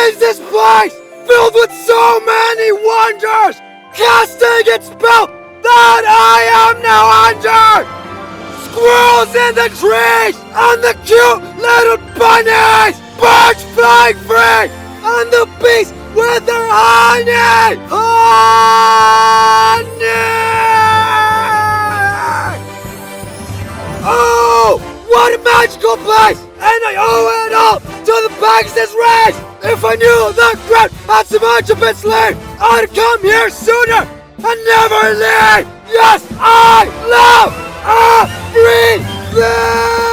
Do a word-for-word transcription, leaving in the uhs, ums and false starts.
is this place filled with so many wonders, casting its spell that I am now under? Squirrels in the trees, and the cute little bunnies, birds flying free, and the bees with their honey! Honey! Oh, what a magical place! And I owe it all to the Pegasus race! If I knew the ground had so much of its lead, I'd come here sooner and never leave! Yes, I love everything!